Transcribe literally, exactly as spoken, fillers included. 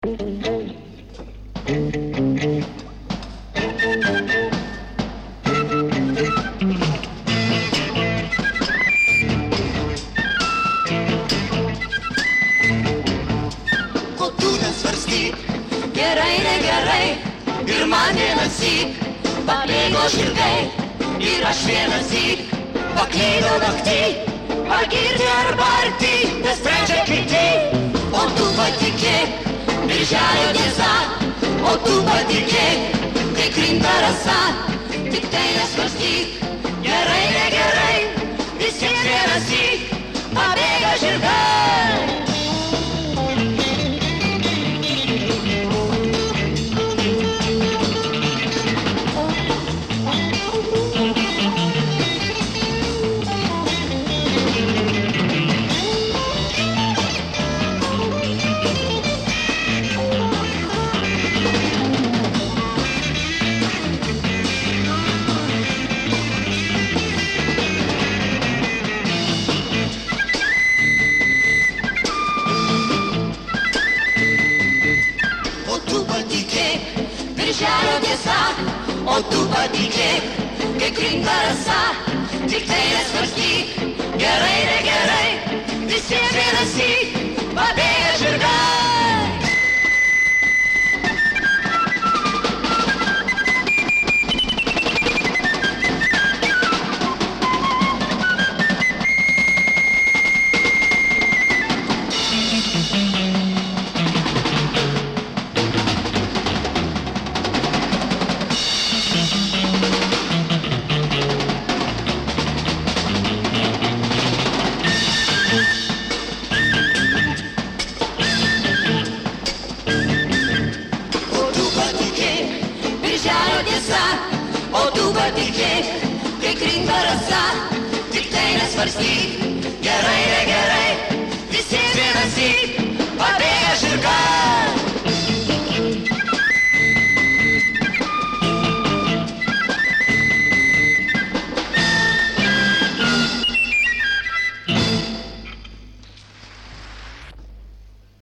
Gerai, negerai, ir man vienąsyk pabėgo žirgai, ir aš vienąsyk paklydau naktį, pagirti arba arti, nesprendžia kiti. O tu patikėk, birželio tiesa, o tu patikėk, kai krinta rasa, tik tai nesvarstyk. Gerai, negerai, visiems vienąsyk pabėga žirgai. Birželio tiesa, o tu patikėk, kai krinta rasa, tik tai nesvarstyk. Gerai, negerai, visiems vienąsyk pabėga žirgai. O tu patikėk, kai krinta rasa, tik tai nesvarstyk.